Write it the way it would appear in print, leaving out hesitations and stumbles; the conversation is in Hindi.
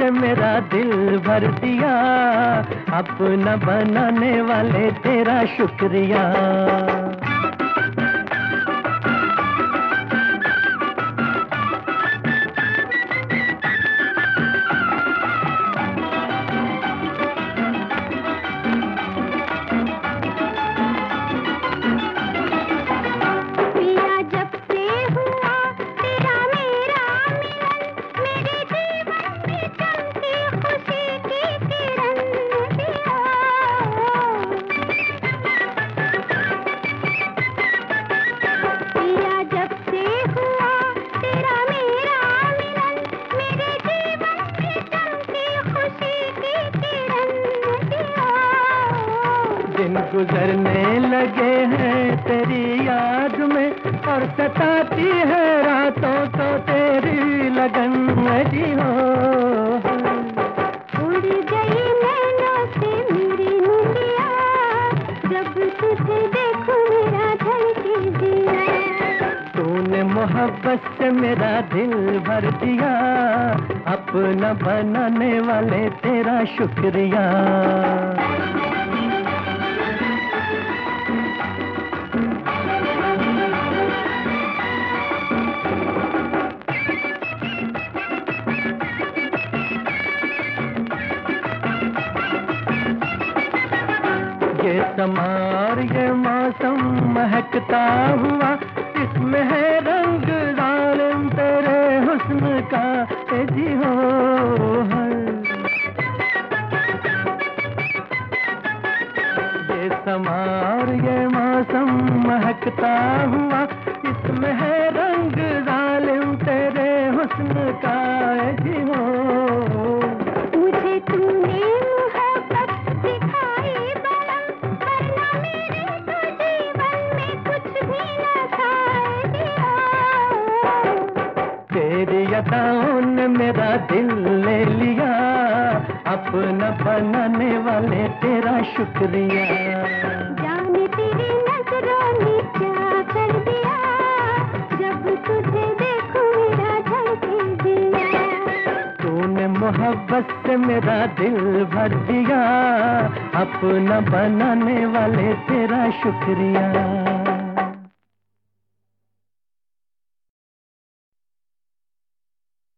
से मेरा दिल भर दिया, अपना बनाने वाले तेरा शुक्रिया। दिन गुजरने लगे हैं तेरी याद में, और सताती है रातों तो तेरी लगन में जी हो। उड़ गई नैनों से मेरी निंदिया, जब तुझे देखूं मेरा धड़के दिया। तूने मोहब्बत से मेरा दिल भर दिया, अपना बनाने वाले तेरा शुक्रिया। ये समार ये मौसम महकता हुआ, इसमें है रंग जालिम तेरे हुस्न का जी हो। ये समार ये मौसम महकता हुआ, इसमें है रंग जालिम तेरे हुस्न का जी हो। मुझे तूने मोहब्बत सिखाई बलम, वरना मेरे तो जीवन में कुछ भी न खाए दिया। तेरी अदाओं ने मेरा दिल ले लिया, अपना बनाने वाले तेरा शुक्रिया। जाने तेरी नजरों ने क्या कर दिया, जब तुझे देखूं मेरा धड़के दिया। तूने मोहब्बत से मेरा दिल भर दिया, अपना बनाने वाले तेरा शुक्रिया।